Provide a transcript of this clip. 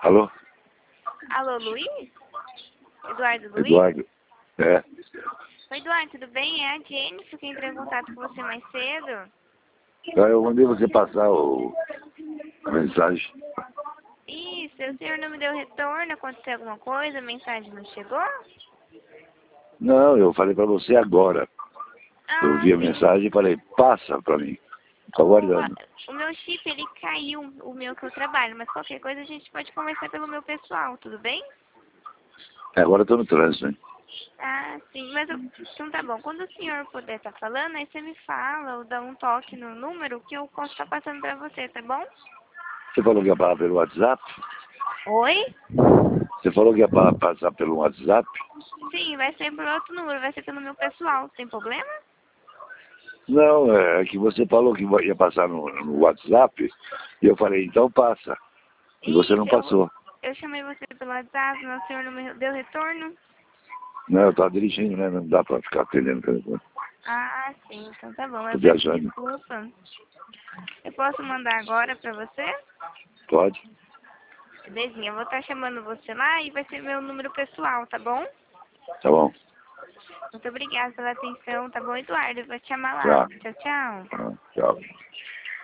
Alô? Alô, Luiz? Eduardo Luiz? Eduardo. É. Oi, Eduardo, tudo bem? É a Jennifer que entrou em contato com você mais cedo. Eu mandei você passar a mensagem. Isso, o senhor não me deu retorno, aconteceu alguma coisa, a mensagem não chegou? Não, eu falei pra você agora. Eu Ah, vi a sim. mensagem e falei, passa pra mim. Tô aguardando. O meu chip, ele caiu, o meu que eu trabalho, mas qualquer coisa a gente pode conversar pelo meu pessoal, tudo bem? Agora eu tô no trânsito, hein? Ah, sim, mas então tá bom. Quando o senhor puder estar falando, aí você me fala ou dá um toque no número que eu posso estar passando pra você, tá bom? Você falou que ia falar pelo WhatsApp? Oi? Você falou que ia passar pelo WhatsApp? Sim, vai ser por outro número, vai ser pelo meu pessoal, tem problema? Não, é que você falou que ia passar no WhatsApp e eu falei, então passa. E você não Isso, passou. eu chamei você pelo WhatsApp, mas o senhor não me deu retorno? Não, eu tava dirigindo, né? Não dá pra ficar atendendo o telefone. Ah, sim, então tá bom, Tô eu peço viajando. desculpa. Eu posso mandar agora pra você? Pode? Belezinha, eu vou estar chamando você lá e vai ser meu número pessoal, tá bom? Tá bom. Muito obrigada pela atenção, tá bom, Eduardo? Eu vou te chamar lá. Tá. Tchau, tchau. Tá. Tchau.